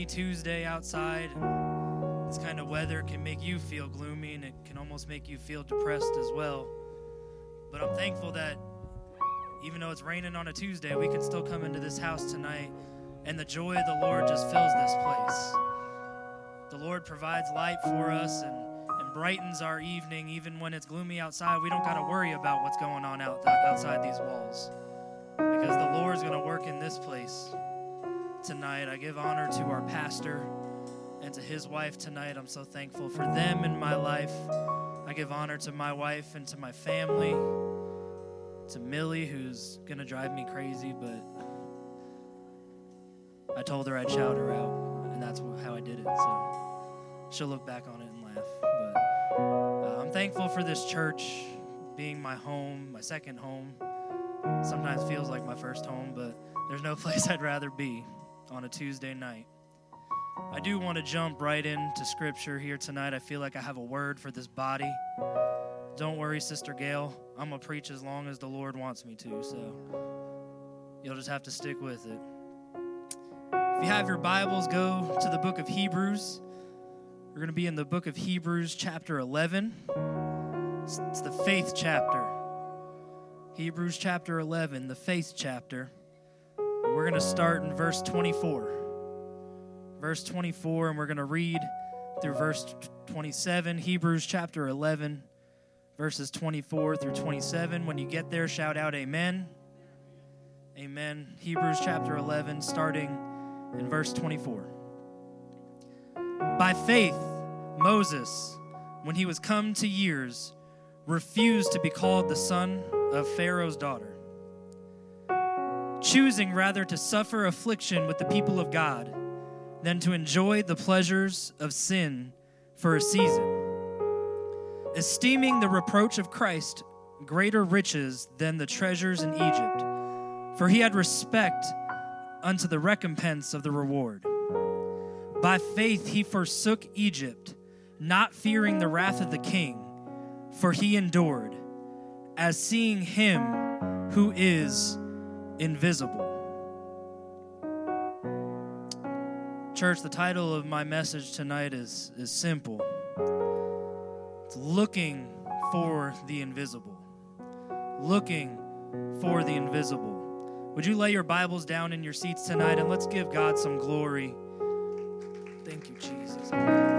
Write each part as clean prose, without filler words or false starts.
Tuesday outside, and this kind of weather can make you feel gloomy, and it can almost make you feel depressed as well. But I'm thankful that even though it's raining on a Tuesday, we can still come into this house tonight, and the joy of the Lord just fills this place. The Lord provides light for us and brightens our evening. Even when it's gloomy outside, we don't got to worry about what's going on outside these walls, because the Lord's going to work in this place tonight. I give honor to our pastor and to his wife tonight. I'm so thankful for them in my life. I give honor to my wife and to my family, to Millie, who's going to drive me crazy, but I told her I'd shout her out, and that's how I did it. So she'll look back on it and laugh. But I'm thankful for this church being my home, my second home. Sometimes feels like my first home, but there's no place I'd rather be on a Tuesday night. I do want to jump right into Scripture here tonight. I feel like I have a word for this body. Don't worry, Sister Gail. I'm going to preach as long as the Lord wants me to, so you'll just have to stick with it. If you have your Bibles, go to the book of Hebrews. We're going to be in the book of Hebrews chapter 11. It's the faith chapter. Hebrews chapter 11, the faith chapter. And we're going to start in verse 24. Verse 24, and we're going to read through verse 27. Hebrews chapter 11, verses 24 through 27. When you get there, shout out amen. Amen. Hebrews chapter 11, starting in verse 24. By faith, Moses, when he was come to years, refused to be called the son of Pharaoh's daughter, choosing rather to suffer affliction with the people of God than to enjoy the pleasures of sin for a season, esteeming the reproach of Christ greater riches than the treasures in Egypt, for he had respect unto the recompense of the reward. By faith he forsook Egypt, not fearing the wrath of the king, for he endured, as seeing him who is invisible. Church, the title of my message tonight is simple. It's looking for the invisible. Looking for the invisible. Would you lay your Bibles down in your seats tonight, and let's give God some glory. Thank you, Jesus.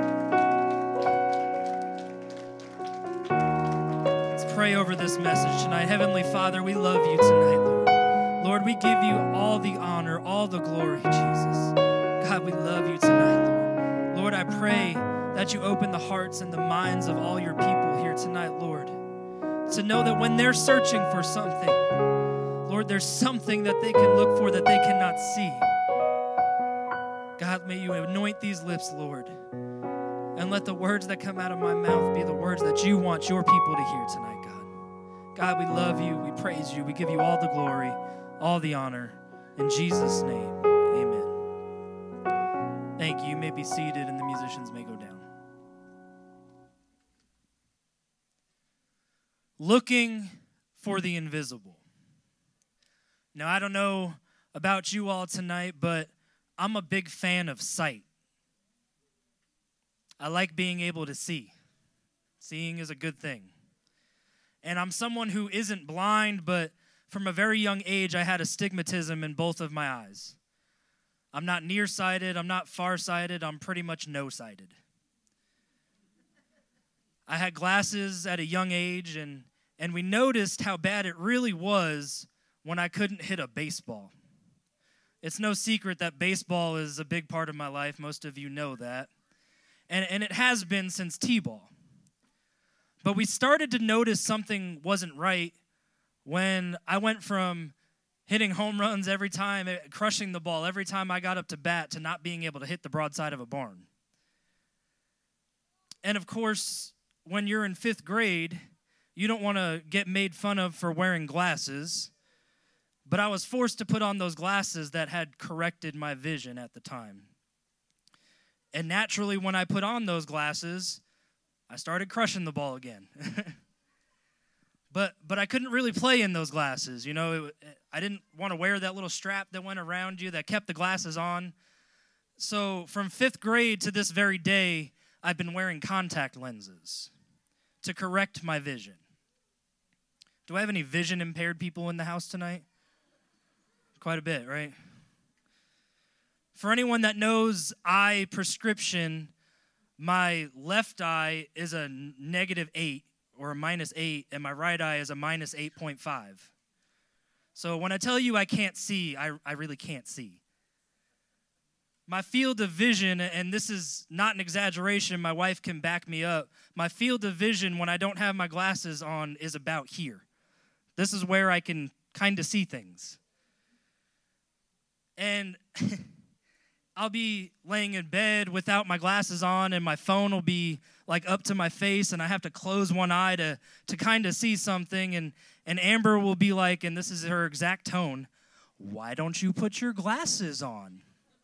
Let's pray over this message tonight. Heavenly Father, we love you tonight, Lord. Lord, we give you all the honor, all the glory, Jesus. God, we love you tonight, Lord. Lord, I pray that you open the hearts and the minds of all your people here tonight, Lord, to know that when they're searching for something, Lord, there's something that they can look for that they cannot see. God, may you anoint these lips, Lord, and let the words that come out of my mouth be the words that you want your people to hear tonight, God. God, we love you, we praise you, we give you all the glory, all the honor. In Jesus' name, amen. Thank you. You may be seated and the musicians may go down. Looking for the invisible. Now, I don't know about you all tonight, but I'm a big fan of sight. I like being able to see. Seeing is a good thing. And I'm someone who isn't blind, but from a very young age, I had astigmatism in both of my eyes. I'm not nearsighted, I'm not farsighted, I'm pretty much no-sighted. I had glasses at a young age, and we noticed how bad it really was when I couldn't hit a baseball. It's no secret that baseball is a big part of my life. Most of you know that. And it has been since T-ball. But we started to notice something wasn't right when I went from hitting home runs every time, crushing the ball every time I got up to bat, to not being able to hit the broadside of a barn. And of course, when you're in 5th grade, you don't want to get made fun of for wearing glasses, but I was forced to put on those glasses that had corrected my vision at the time. And naturally, when I put on those glasses, I started crushing the ball again. But I couldn't really play in those glasses. You know, I didn't want to wear that little strap that went around you that kept the glasses on. So from 5th grade to this very day, I've been wearing contact lenses to correct my vision. Do I have any vision impaired people in the house tonight? Quite a bit, right? For anyone that knows eye prescription, my left eye is a -8 or a -8, and my right eye is a -8.5. So when I tell you I can't see, I really can't see. My field of vision, and this is not an exaggeration, my wife can back me up, my field of vision when I don't have my glasses on is about here. This is where I can kind of see things. And I'll be laying in bed without my glasses on, and my phone will be like up to my face, and I have to close one eye to kind of see something, and Amber will be like, and this is her exact tone, "Why don't you put your glasses on?"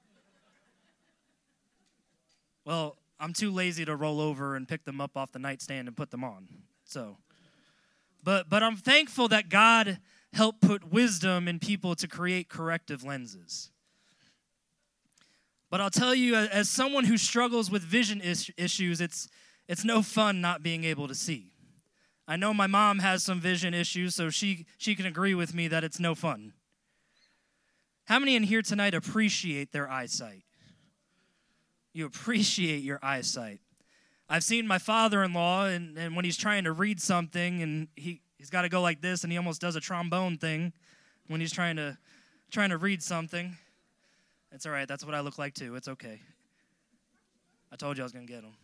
Well, I'm too lazy to roll over and pick them up off the nightstand and put them on. So, but I'm thankful that God helped put wisdom in people to create corrective lenses. But I'll tell you, as someone who struggles with vision issues, it's no fun not being able to see. I know my mom has some vision issues, so she can agree with me that it's no fun. How many in here tonight appreciate their eyesight? You appreciate your eyesight. I've seen my father-in-law, and when he's trying to read something, and he's got to go like this, and he almost does a trombone thing when he's trying to read something. It's all right. That's what I look like, too. It's okay. I told you I was going to get him.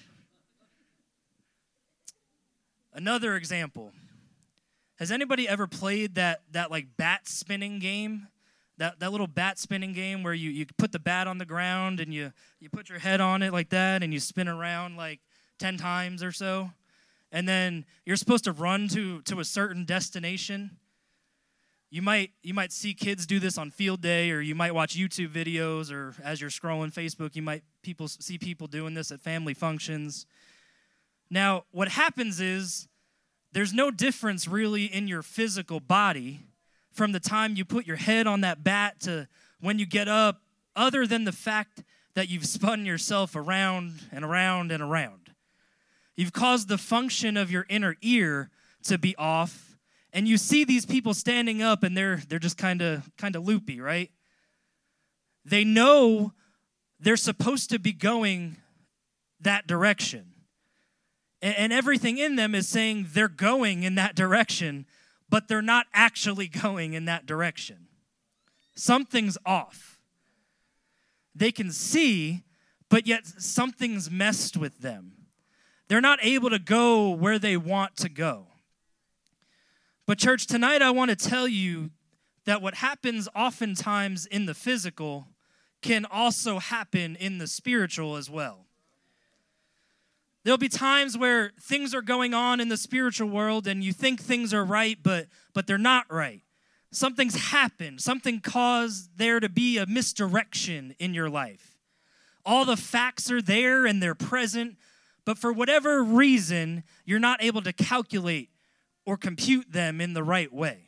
Another example. Has anybody ever played that like bat spinning game? That little bat spinning game where you put the bat on the ground and you put your head on it like that and you spin around like 10 times or so. And then you're supposed to run to a certain destination. You might see kids do this on field day, or you might watch YouTube videos, or as you're scrolling Facebook, you might see people doing this at family functions. Now, what happens is there's no difference really in your physical body from the time you put your head on that bat to when you get up, other than the fact that you've spun yourself around and around and around. You've caused the function of your inner ear to be off, and you see these people standing up, and they're just kind of loopy, right? They know they're supposed to be going that direction. And everything in them is saying they're going in that direction, but they're not actually going in that direction. Something's off. They can see, but yet something's messed with them. They're not able to go where they want to go. But church, tonight I want to tell you that what happens oftentimes in the physical can also happen in the spiritual as well. There'll be times where things are going on in the spiritual world and you think things are right, but they're not right. Something's happened. Something caused there to be a misdirection in your life. All the facts are there and they're present, but for whatever reason, you're not able to calculate or compute them in the right way.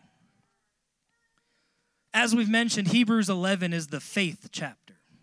As we've mentioned, Hebrews 11 is the faith chapter.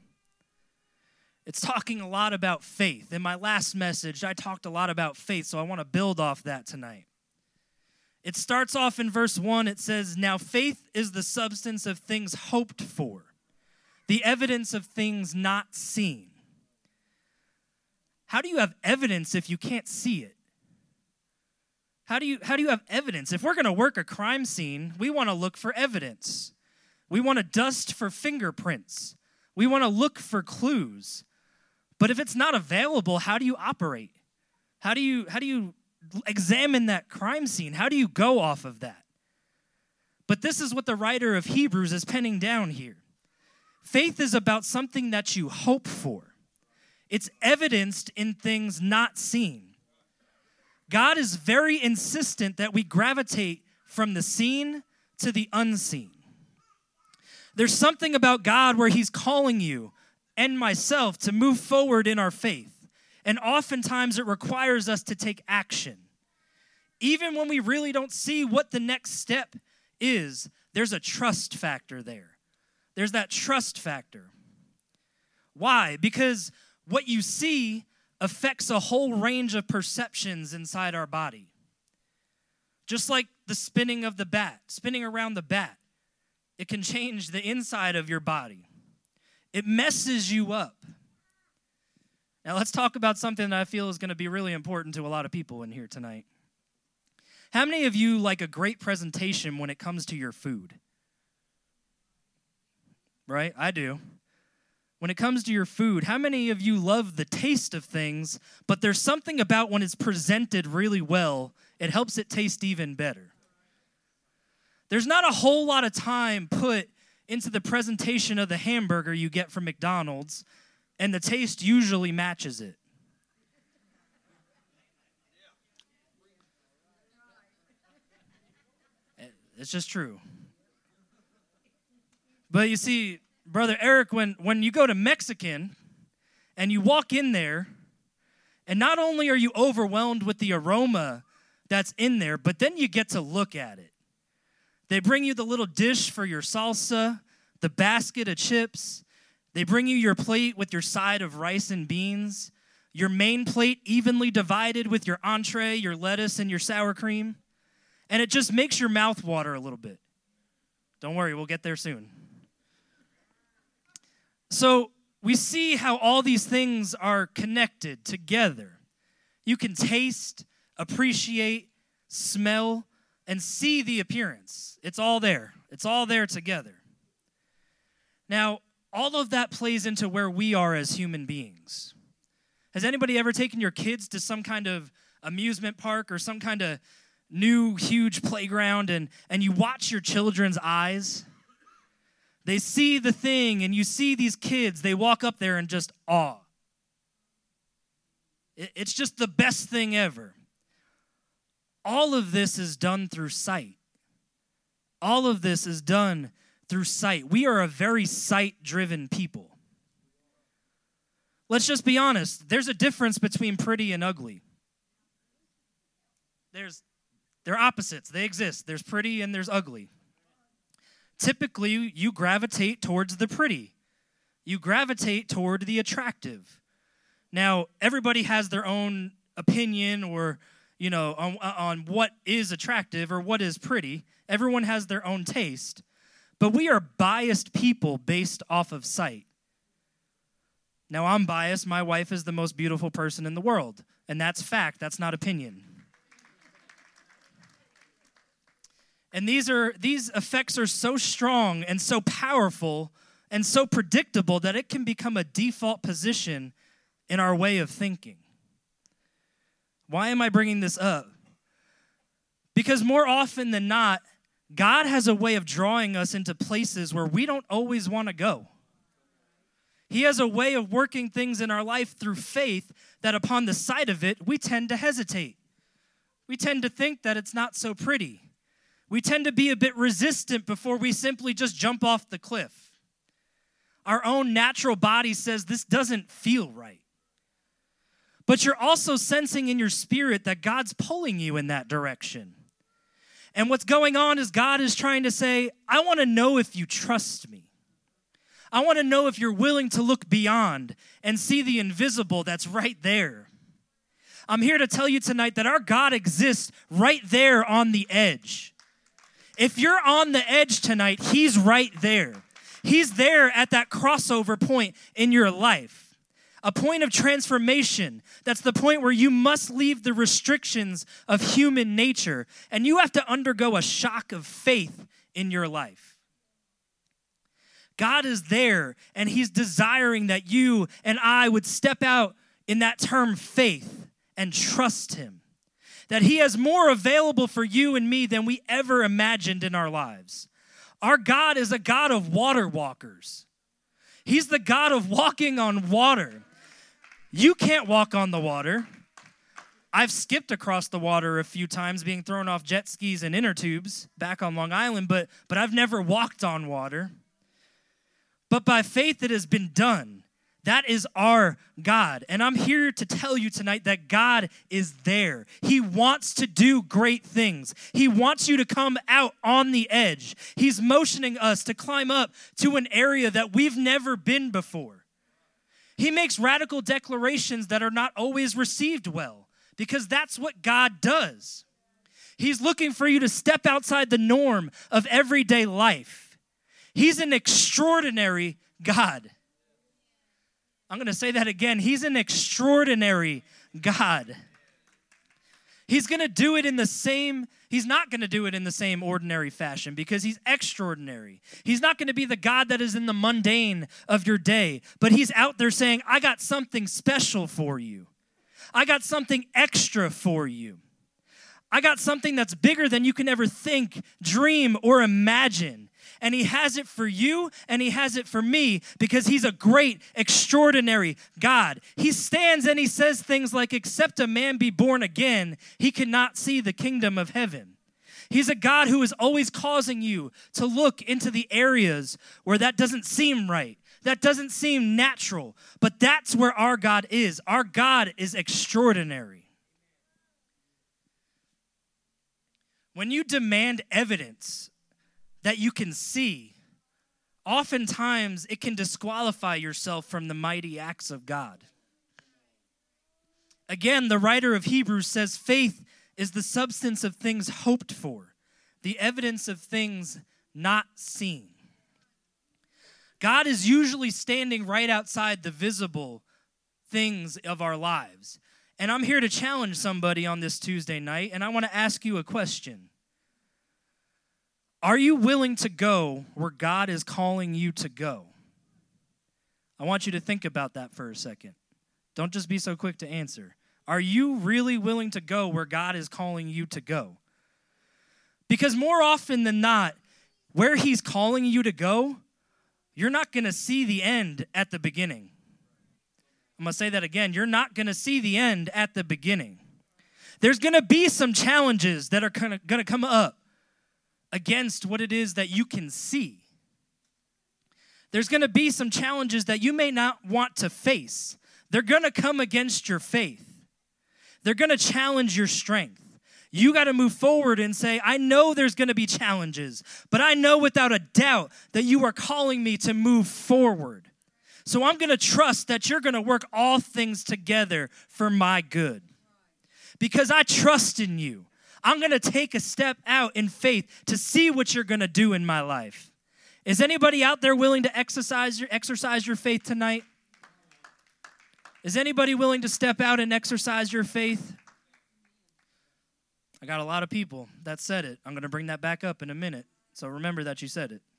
It's talking a lot about faith. In my last message, I talked a lot about faith, so I want to build off that tonight. It starts off in verse 1. It says, "Now faith is the substance of things hoped for, the evidence of things not seen." How do you have evidence if you can't see it? How do you have evidence? If we're going to work a crime scene, we want to look for evidence. We want to dust for fingerprints. We want to look for clues. But if it's not available, how do you operate? How do you examine that crime scene? How do you go off of that? But this is what the writer of Hebrews is penning down here. Faith is about something that you hope for. It's evidenced in things not seen. God is very insistent that we gravitate from the seen to the unseen. There's something about God where he's calling you and myself to move forward in our faith. And oftentimes it requires us to take action. Even when we really don't see what the next step is, there's a trust factor there. There's that trust factor. Why? Because what you see affects a whole range of perceptions inside our body. Just like the spinning of the bat, spinning around the bat, it can change the inside of your body. It messes you up. Now let's talk about something that I feel is going to be really important to a lot of people in here tonight. How many of you like a great presentation when it comes to your food? Right? I do. When it comes to your food, how many of you love the taste of things, but there's something about when it's presented really well, it helps it taste even better? There's not a whole lot of time put into the presentation of the hamburger you get from McDonald's, and the taste usually matches it. It's just true. But you see, Brother Eric, when you go to Mexican and you walk in there, and not only are you overwhelmed with the aroma that's in there, but then you get to look at it. They bring you the little dish for your salsa, the basket of chips. They bring you your plate with your side of rice and beans, your main plate evenly divided with your entree, your lettuce, and your sour cream. And it just makes your mouth water a little bit. Don't worry, we'll get there soon. So we see how all these things are connected together. You can taste, appreciate, smell, and see the appearance. It's all there. It's all there together. Now, all of that plays into where we are as human beings. Has anybody ever taken your kids to some kind of amusement park or some kind of new huge playground and you watch your children's eyes? They see the thing and you see these kids, they walk up there and just awe. It's just the best thing ever. All of this is done through sight. All of this is done through sight. We are a very sight-driven people. Let's just be honest. There's a difference between pretty and ugly. They're opposites. They exist. There's pretty and there's ugly. Typically, you gravitate towards the pretty. You gravitate toward the attractive. Now, everybody has their own opinion or, on what is attractive or what is pretty. Everyone has their own taste. But we are biased people based off of sight. Now, I'm biased. My wife is the most beautiful person in the world. And that's fact. That's not opinion. And these effects are so strong and so powerful and so predictable that it can become a default position in our way of thinking. Why am I bringing this up? Because more often than not, God has a way of drawing us into places where we don't always want to go. He has a way of working things in our life through faith that upon the sight of it, we tend to hesitate. We tend to think that it's not so pretty. We tend to be a bit resistant before we simply just jump off the cliff. Our own natural body says this doesn't feel right. But you're also sensing in your spirit that God's pulling you in that direction. And what's going on is God is trying to say, I want to know if you trust me. I want to know if you're willing to look beyond and see the invisible that's right there. I'm here to tell you tonight that our God exists right there on the edge. If you're on the edge tonight, he's right there. He's there at that crossover point in your life. A point of transformation. That's the point where you must leave the restrictions of human nature and you have to undergo a shock of faith in your life. God is there and he's desiring that you and I would step out in that term faith and trust him. That he has more available for you and me than we ever imagined in our lives. Our God is a God of water walkers. He's the God of walking on water. You can't walk on the water. I've skipped across the water a few times being thrown off jet skis and inner tubes back on Long Island, but I've never walked on water. But by faith it has been done. That is our God. And I'm here to tell you tonight that God is there. He wants to do great things. He wants you to come out on the edge. He's motioning us to climb up to an area that we've never been before. He makes radical declarations that are not always received well, because that's what God does. He's looking for you to step outside the norm of everyday life. He's an extraordinary God. I'm going to say that again. He's an extraordinary God. He's going to do it in the same, he's not going to do it in the same ordinary fashion because he's extraordinary. He's not going to be the God that is in the mundane of your day, but he's out there saying, I got something special for you. I got something extra for you. I got something that's bigger than you can ever think, dream, or imagine. And he has it for you, and he has it for me, because he's a great, extraordinary God. He stands and he says things like, except a man be born again, he cannot see the kingdom of heaven. He's a God who is always causing you to look into the areas where that doesn't seem right, that doesn't seem natural. But that's where our God is. Our God is extraordinary. When you demand evidence that you can see, oftentimes it can disqualify yourself from the mighty acts of God. Again, the writer of Hebrews says, faith is the substance of things hoped for, the evidence of things not seen. God is usually standing right outside the visible things of our lives. And I'm here to challenge somebody on this Tuesday night, and I want to ask you a question. Are you willing to go where God is calling you to go? I want you to think about that for a second. Don't just be so quick to answer. Are you really willing to go where God is calling you to go? Because more often than not, where he's calling you to go, you're not going to see the end at the beginning. I'm going to say that again. You're not going to see the end at the beginning. There's going to be some challenges that are going to come up against what it is that you can see. There's going to be some challenges that you may not want to face. They're going to come against your faith. They're going to challenge your strength. You got to move forward and say, I know there's going to be challenges, but I know without a doubt that you are calling me to move forward. So I'm going to trust that you're going to work all things together for my good. Because I trust in you. I'm going to take a step out in faith to see what you're going to do in my life. Is anybody out there willing to exercise your faith tonight? Is anybody willing to step out and exercise your faith? I got a lot of people that said it. I'm going to bring that back up in a minute. So remember that you said it.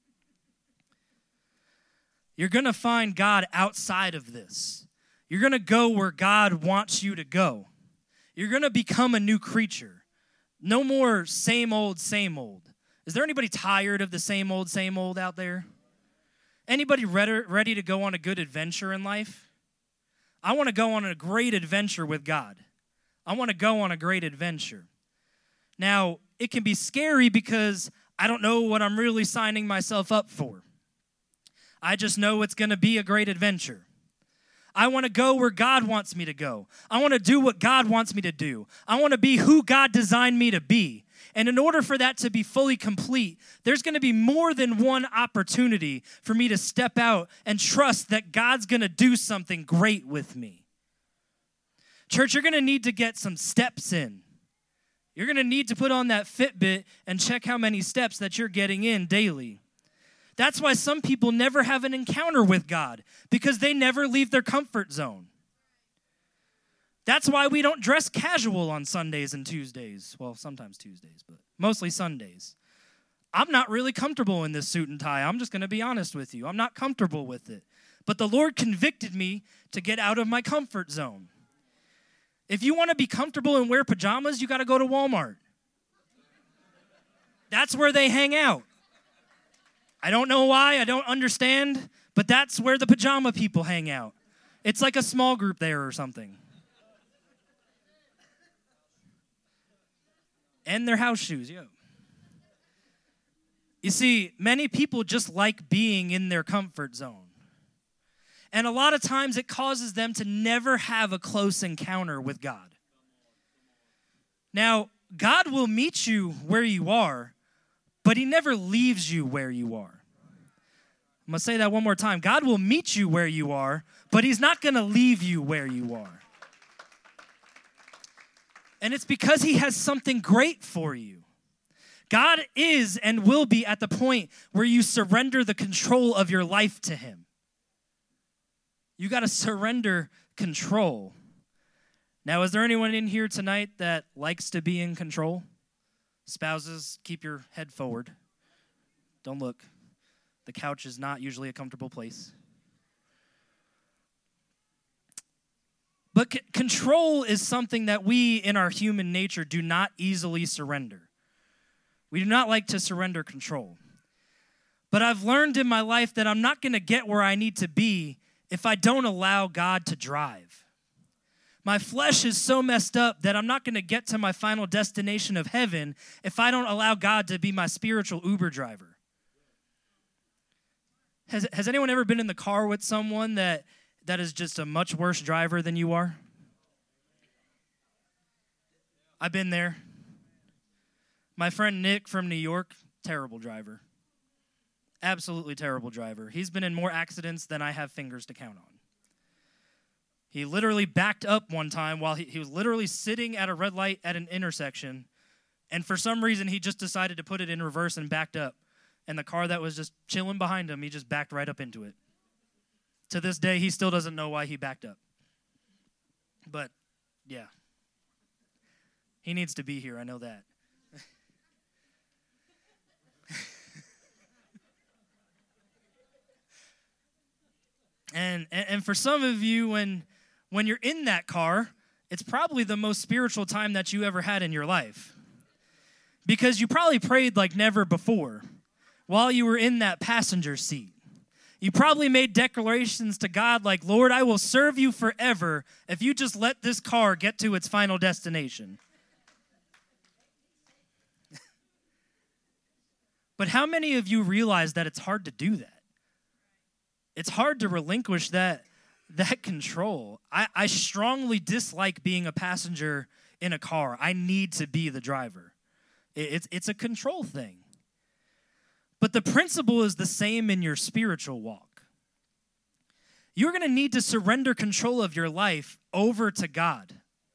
You're going to find God outside of this. You're going to go where God wants you to go. You're going to become a new creature. No more same old, same old. Is there anybody tired of the same old out there? Anybody ready to go on a good adventure in life? I want to go on a great adventure with God. I want to go on a great adventure. Now, it can be scary because I don't know what I'm really signing myself up for. I just know it's going to be a great adventure. I want to go where God wants me to go. I want to do what God wants me to do. I want to be who God designed me to be. And in order for that to be fully complete, there's going to be more than one opportunity for me to step out and trust that God's going to do something great with me. Church, you're going to need to get some steps in. You're going to need to put on that Fitbit and check how many steps that you're getting in daily. That's why some people never have an encounter with God, because they never leave their comfort zone. That's why we don't dress casual on Sundays and Tuesdays. Well, sometimes Tuesdays, but mostly Sundays. I'm not really comfortable in this suit and tie. I'm just going to be honest with you. I'm not comfortable with it. But the Lord convicted me to get out of my comfort zone. If you want to be comfortable and wear pajamas, you got to go to Walmart. That's where they hang out. I don't know why, I don't understand, but that's where the pajama people hang out. It's like a small group there or something. And their house shoes, yeah. You see, many people just like being in their comfort zone. And a lot of times it causes them to never have a close encounter with God. Now, God will meet you where you are, but he never leaves you where you are. I'm going to say that one more time. God will meet you where you are, but he's not going to leave you where you are. And it's because he has something great for you. God is and will be at the point where you surrender the control of your life to him. You got to surrender control. Now, is there anyone in here tonight that likes to be in control? Spouses, keep your head forward. Don't look. The couch is not usually a comfortable place. But control is something that we, in our human nature, do not easily surrender. We do not like to surrender control. But I've learned in my life that I'm not going to get where I need to be if I don't allow God to drive. My flesh is so messed up that I'm not going to get to my final destination of heaven if I don't allow God to be my spiritual Uber driver. Has anyone ever been in the car with someone that is just a much worse driver than you are? I've been there. My friend Nick from New York, terrible driver. Absolutely terrible driver. He's been in more accidents than I have fingers to count on. He literally backed up one time while he was literally sitting at a red light at an intersection, and for some reason he just decided to put it in reverse and backed up. And the car that was just chilling behind him, he just backed right up into it. To this day, he still doesn't know why he backed up. But, yeah. He needs to be here, I know that. And for some of you, when you're in that car, it's probably the most spiritual time that you ever had in your life. Because you probably prayed like never before while you were in that passenger seat. You probably made declarations to God like, Lord, I will serve you forever if you just let this car get to its final destination. But how many of you realize that it's hard to do that? It's hard to relinquish that control. I strongly dislike being a passenger in a car. I need to be the driver. It's a control thing. But the principle is the same in your spiritual walk. You're going to need to surrender control of your life over to God.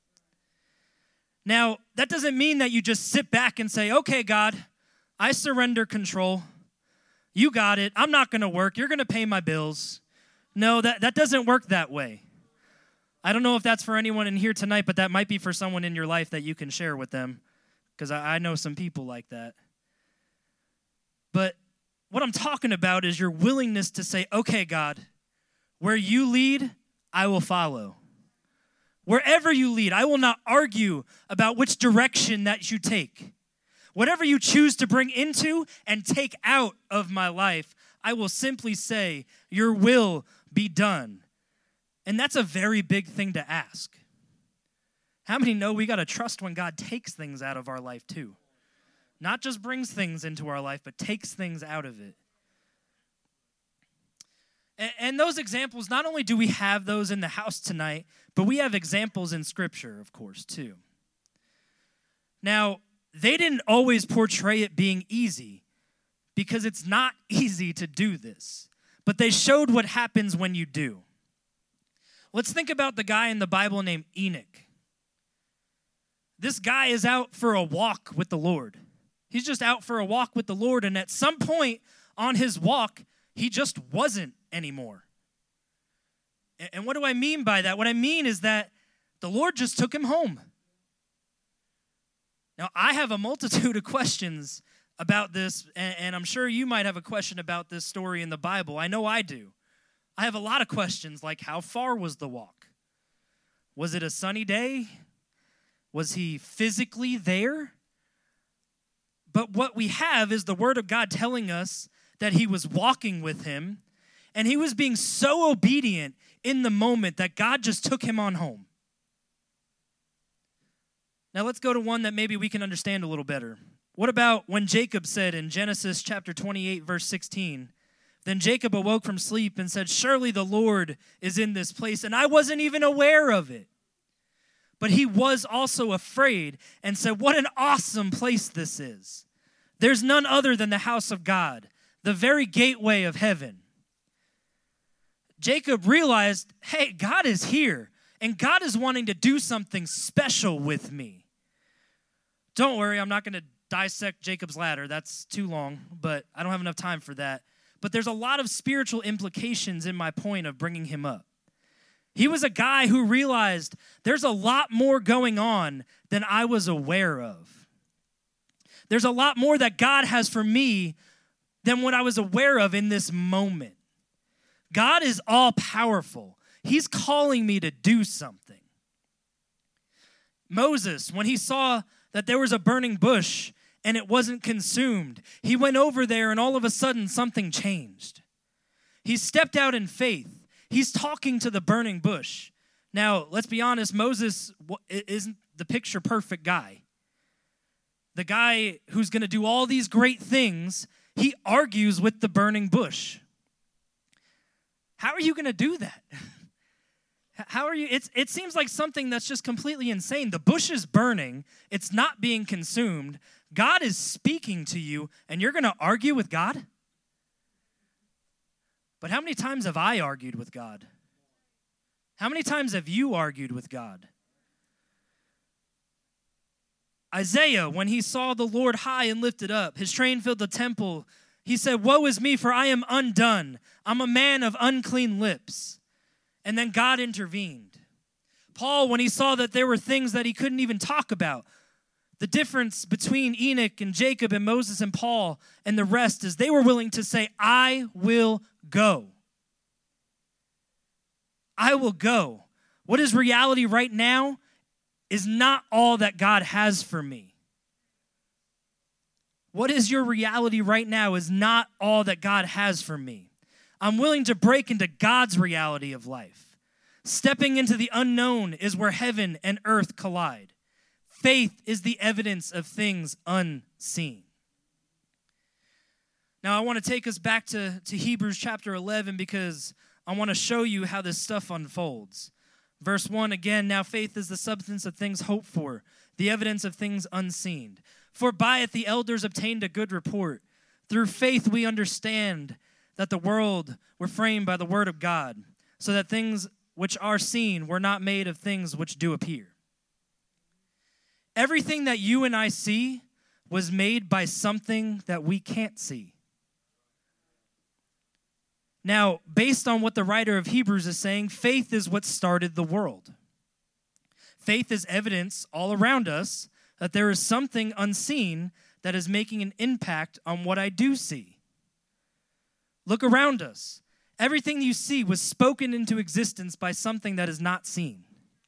Now, that doesn't mean that you just sit back and say, okay, God, I surrender control. You got it. I'm not going to work. You're going to pay my bills. No, that doesn't work that way. I don't know if that's for anyone in here tonight, but that might be for someone in your life that you can share with them, because I know some people like that. But what I'm talking about is your willingness to say, okay, God, where you lead, I will follow. Wherever you lead, I will not argue about which direction that you take. Whatever you choose to bring into and take out of my life, I will simply say, your will be done. And that's a very big thing to ask. How many know we got to trust when God takes things out of our life too? Not just brings things into our life, but takes things out of it. And those examples, not only do we have those in the house tonight, but we have examples in Scripture, of course, too. Now, they didn't always portray it being easy, because it's not easy to do this. But they showed what happens when you do. Let's think about the guy in the Bible named Enoch. This guy is out for a walk with the Lord. He's just out for a walk with the Lord, and at some point on his walk, he just wasn't anymore. And what do I mean by that? What I mean is that the Lord just took him home. Now, I have a multitude of questions about this, and I'm sure you might have a question about this story in the Bible. I know I do. I have a lot of questions, like how far was the walk? Was it a sunny day? Was he physically there? But what we have is the Word of God telling us that he was walking with him, and he was being so obedient in the moment that God just took him on home. Now let's go to one that maybe we can understand a little better. What about when Jacob said in Genesis chapter 28, verse 16, then Jacob awoke from sleep and said, surely the Lord is in this place, and I wasn't even aware of it. But he was also afraid and said, what an awesome place this is. There's none other than the house of God, the very gateway of heaven. Jacob realized, hey, God is here, and God is wanting to do something special with me. Don't worry, I'm not going to dissect Jacob's ladder. That's too long, but I don't have enough time for that. But there's a lot of spiritual implications in my point of bringing him up. He was a guy who realized there's a lot more going on than I was aware of. There's a lot more that God has for me than what I was aware of in this moment. God is all powerful. He's calling me to do something. Moses, when he saw that there was a burning bush and it wasn't consumed, he went over there and all of a sudden something changed. He stepped out in faith. He's talking to the burning bush. Now, let's be honest, Moses isn't the picture perfect guy. The guy who's going to do all these great things, he argues with the burning bush. How are you going to do that? How are you? It seems like something that's just completely insane. The bush is burning. It's not being consumed. God is speaking to you, and you're going to argue with God? But how many times have I argued with God? How many times have you argued with God? Isaiah, when he saw the Lord high and lifted up, his train filled the temple, he said, "Woe is me, for I am undone. I'm a man of unclean lips." And then God intervened. Paul, when he saw that there were things that he couldn't even talk about, the difference between Enoch and Jacob and Moses and Paul and the rest is they were willing to say, "I will go. I will go." What is reality right now is not all that God has for me. What is your reality right now is not all that God has for me. I'm willing to break into God's reality of life. Stepping into the unknown is where heaven and earth collide. Faith is the evidence of things unseen. Now, I want to take us back to Hebrews chapter 11 because I want to show you how this stuff unfolds. Verse 1 again, "Now faith is the substance of things hoped for, the evidence of things unseen. For by it the elders obtained a good report. Through faith we understand that the world were framed by the word of God, so that things which are seen were not made of things which do appear." Everything that you and I see was made by something that we can't see. Now, based on what the writer of Hebrews is saying, faith is what started the world. Faith is evidence all around us that there is something unseen that is making an impact on what I do see. Look around us. Everything you see was spoken into existence by something that is not seen.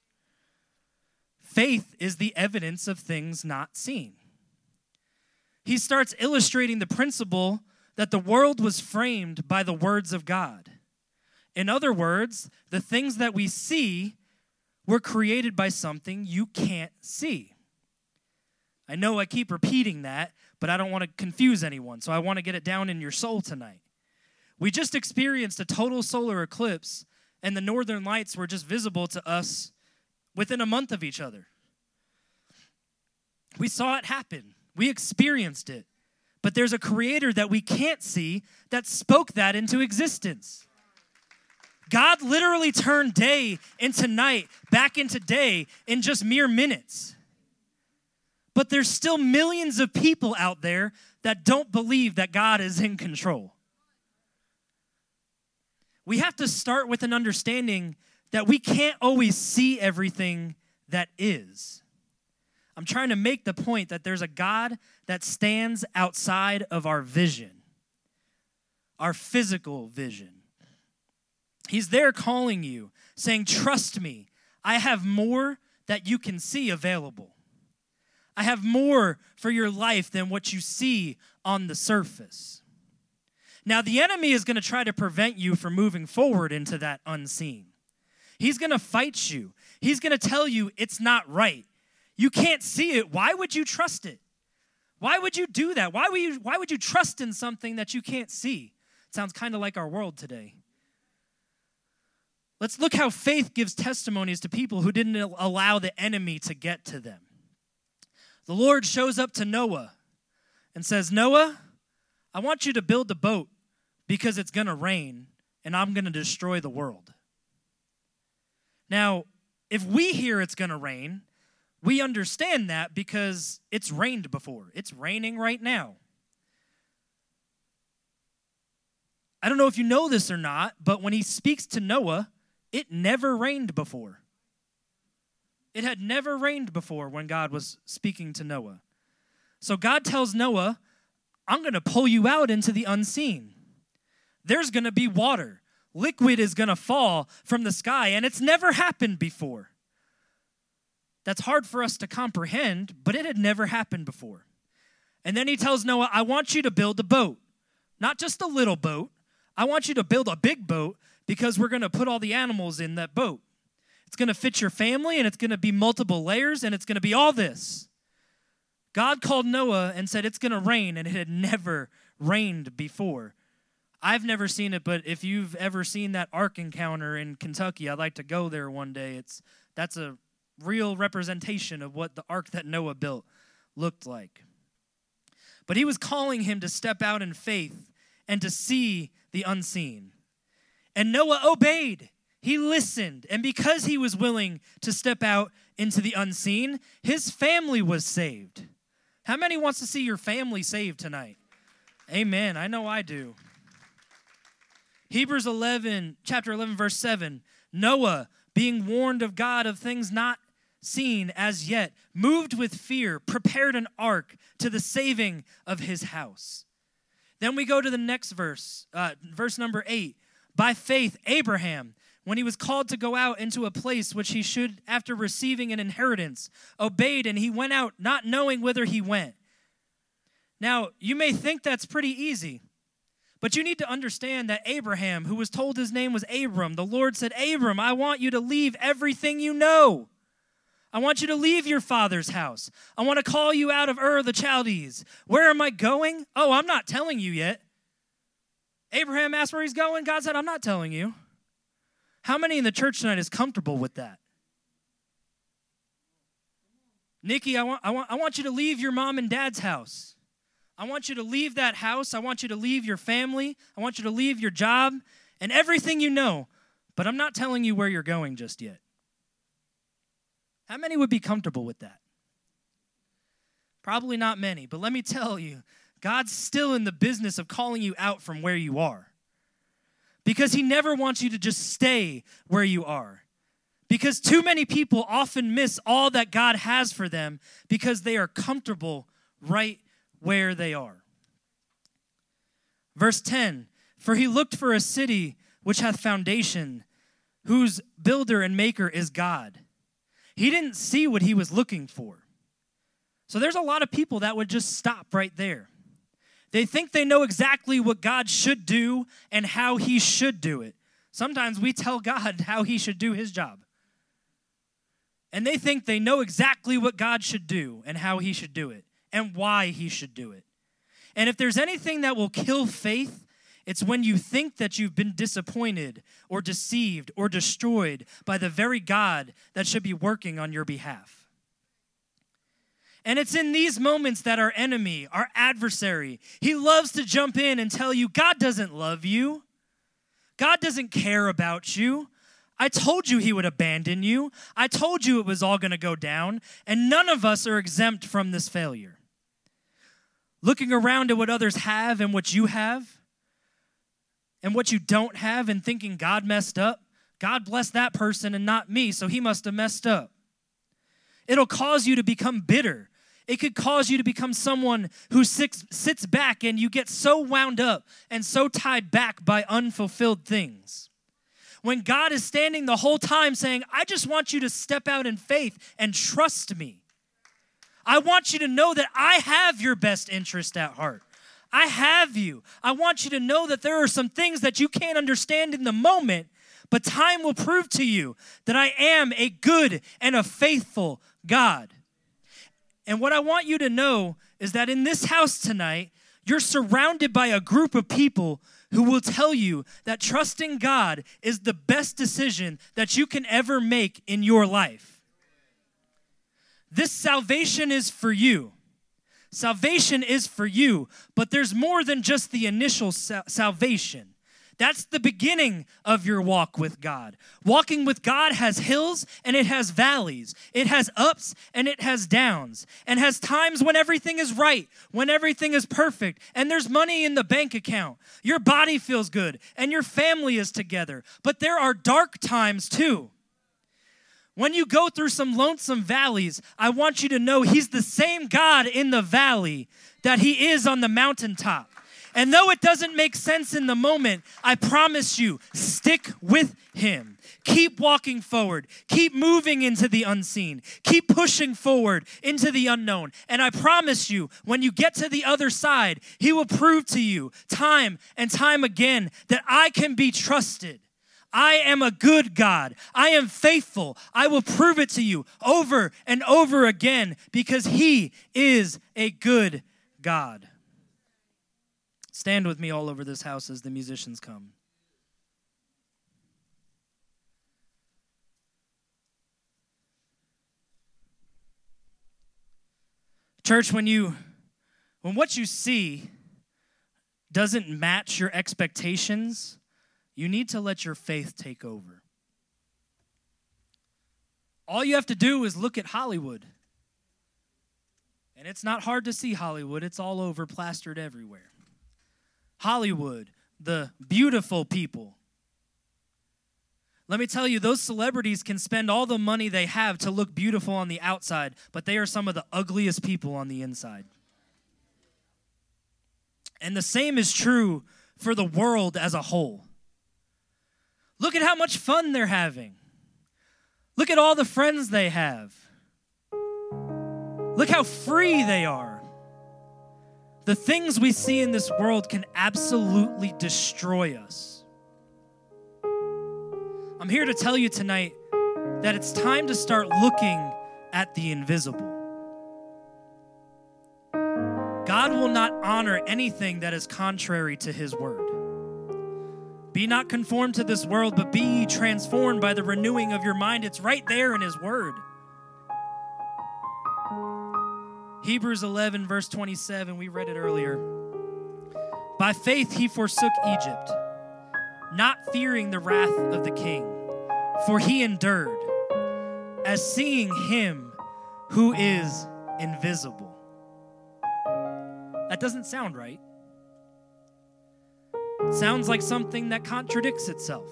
Faith is the evidence of things not seen. He starts illustrating the principle that the world was framed by the words of God. In other words, the things that we see were created by something you can't see. I know I keep repeating that, but I don't want to confuse anyone, so I want to get it down in your soul tonight. We just experienced a total solar eclipse, and the northern lights were just visible to us within a month of each other. We saw it happen. We experienced it. But there's a creator that we can't see that spoke that into existence. God literally turned day into night, back into day in just mere minutes. But there's still millions of people out there that don't believe that God is in control. We have to start with an understanding that we can't always see everything that is. I'm trying to make the point that there's a God that stands outside of our vision, our physical vision. He's there calling you, saying, "Trust me, I have more that you can see available. I have more for your life than what you see on the surface." Now, the enemy is going to try to prevent you from moving forward into that unseen. He's going to fight you. He's going to tell you it's not right. You can't see it. Why would you trust it? Why would you do that? Why would you trust in something that you can't see? It sounds kind of like our world today. Let's look how faith gives testimonies to people who didn't allow the enemy to get to them. The Lord shows up to Noah and says, "Noah, I want you to build a boat because it's going to rain and I'm going to destroy the world. Now, if we hear it's going to rain, we understand that because it's rained before. It's raining right now. I don't know if you know this or not, but when he speaks to Noah, it never rained before. It had never rained before when God was speaking to Noah. So God tells Noah, I'm going to pull you out into the unseen. There's going to be water. Liquid is going to fall from the sky, and it's never happened before. That's hard for us to comprehend, but it had never happened before. And then he tells Noah, I want you to build a boat. Not just a little boat. I want you to build a big boat because we're going to put all the animals in that boat. It's going to fit your family, and it's going to be multiple layers, and it's going to be all this. God called Noah and said it's going to rain, and it had never rained before. I've never seen it, but if you've ever seen that Ark encounter in Kentucky, I'd like to go there one day. That's a real representation of what the ark that Noah built looked like. But he was calling him to step out in faith and to see the unseen. And Noah obeyed. He listened. And because he was willing to step out into the unseen, his family was saved. How many wants to see your family saved tonight? Amen. I know I do. Hebrews 11, chapter 11, verse 7. Noah, being warned of God of things not seen as yet, moved with fear, prepared an ark to the saving of his house. Then we go to the next verse, verse number 8. By faith, Abraham, when he was called to go out into a place which he should, after receiving an inheritance, obeyed, and he went out not knowing whither he went. Now, you may think that's pretty easy, but you need to understand that Abraham, who was told his name was Abram, the Lord said, Abram, I want you to leave everything you know. I want you to leave your father's house. I want to call you out of Ur of the Chaldees. Where am I going? Oh, I'm not telling you yet. Abraham asked where he's going. God said, I'm not telling you. How many in the church tonight is comfortable with that? Nikki, I want you to leave your mom and dad's house. I want you to leave that house. I want you to leave your family. I want you to leave your job and everything you know. But I'm not telling you where you're going just yet. How many would be comfortable with that? Probably not many. But let me tell you, God's still in the business of calling you out from where you are. Because he never wants you to just stay where you are. Because too many people often miss all that God has for them because they are comfortable right where they are. Verse 10, for he looked for a city which hath foundation, whose builder and maker is God. He didn't see what he was looking for. So there's a lot of people that would just stop right there. They think they know exactly what God should do and how he should do it. Sometimes we tell God how he should do his job. And they think they know exactly what God should do and how he should do it and why he should do it. And if there's anything that will kill faith, it's when you think that you've been disappointed or deceived or destroyed by the very God that should be working on your behalf. And it's in these moments that our enemy, our adversary, he loves to jump in and tell you, God doesn't love you. God doesn't care about you. I told you he would abandon you. I told you it was all going to go down. And none of us are exempt from this failure. Looking around at what others have and what you have, and what you don't have, and thinking God messed up. God blessed that person and not me, so he must have messed up. It'll cause you to become bitter. It could cause you to become someone who sits back and you get so wound up and so tied back by unfulfilled things. When God is standing the whole time saying, I just want you to step out in faith and trust me. I want you to know that I have your best interest at heart. I have you. I want you to know that there are some things that you can't understand in the moment, but time will prove to you that I am a good and a faithful God. And what I want you to know is that in this house tonight, you're surrounded by a group of people who will tell you that trusting God is the best decision that you can ever make in your life. This salvation is for you. Salvation is for you, but there's more than just the initial salvation. That's the beginning of your walk with God. Walking with God has hills and it has valleys. It has ups and it has downs, and has times when everything is right, when everything is perfect, and there's money in the bank account. Your body feels good and your family is together. But there are dark times too. When you go through some lonesome valleys, I want you to know He's the same God in the valley that He is on the mountaintop. And though it doesn't make sense in the moment, I promise you, stick with Him. Keep walking forward. Keep moving into the unseen. Keep pushing forward into the unknown. And I promise you, when you get to the other side, He will prove to you time and time again that I can be trusted. I am a good God. I am faithful. I will prove it to you over and over again because He is a good God. Stand with me all over this house as the musicians come. Church, when what you see doesn't match your expectations, you need to let your faith take over. All you have to do is look at Hollywood. And it's not hard to see Hollywood. It's all over, plastered everywhere. Hollywood, the beautiful people. Let me tell you, those celebrities can spend all the money they have to look beautiful on the outside, but they are some of the ugliest people on the inside. And the same is true for the world as a whole. Look at how much fun they're having. Look at all the friends they have. Look how free they are. The things we see in this world can absolutely destroy us. I'm here to tell you tonight that it's time to start looking at the invisible. God will not honor anything that is contrary to His word. Be not conformed to this world, but be ye transformed by the renewing of your mind. It's right there in His word. Hebrews 11, verse 27, we read it earlier. By faith he forsook Egypt, not fearing the wrath of the king, for he endured, as seeing Him who is invisible. That doesn't sound right. It sounds like something that contradicts itself.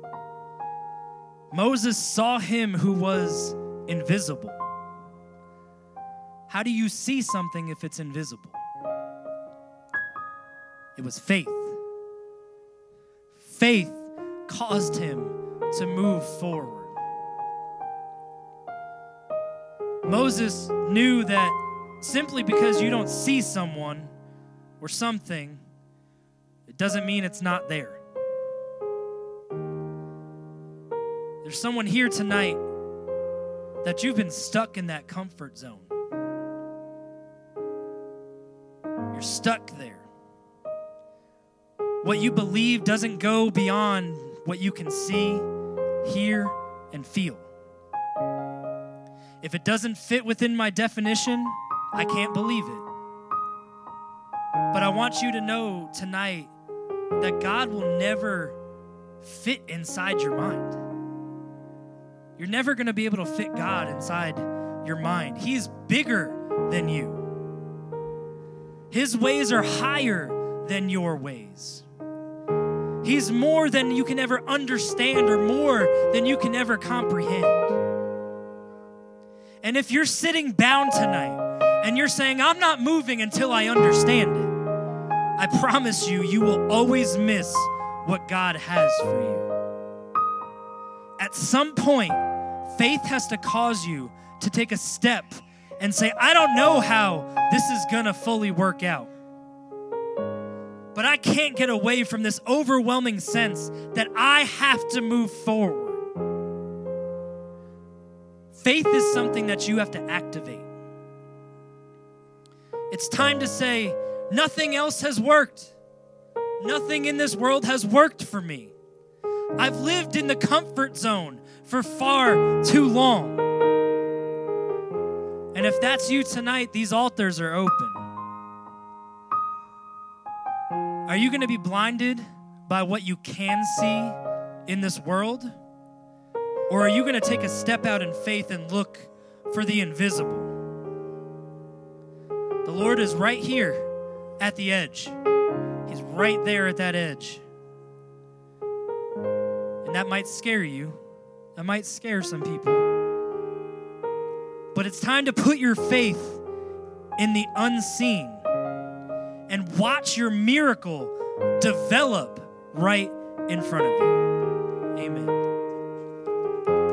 Moses saw Him who was invisible. How do you see something if it's invisible? It was faith. Faith caused him to move forward. Moses knew that simply because you don't see someone or something, it doesn't mean it's not there. There's someone here tonight that you've been stuck in that comfort zone. You're stuck there. What you believe doesn't go beyond what you can see, hear, and feel. If it doesn't fit within my definition, I can't believe it. But I want you to know tonight that God will never fit inside your mind. You're never going to be able to fit God inside your mind. He's bigger than you. His ways are higher than your ways. He's more than you can ever understand or more than you can ever comprehend. And if you're sitting bound tonight and you're saying, I'm not moving until I understand it, I promise you, you will always miss what God has for you. At some point, faith has to cause you to take a step and say, I don't know how this is going to fully work out. But I can't get away from this overwhelming sense that I have to move forward. Faith is something that you have to activate. It's time to say, nothing else has worked. Nothing in this world has worked for me. I've lived in the comfort zone for far too long. And if that's you tonight, these altars are open. Are you going to be blinded by what you can see in this world? Or are you going to take a step out in faith and look for the invisible? The Lord is right here at the edge. He's right there at that edge. And that might scare you. That might scare some people. But it's time to put your faith in the unseen and watch your miracle develop right in front of you. Amen.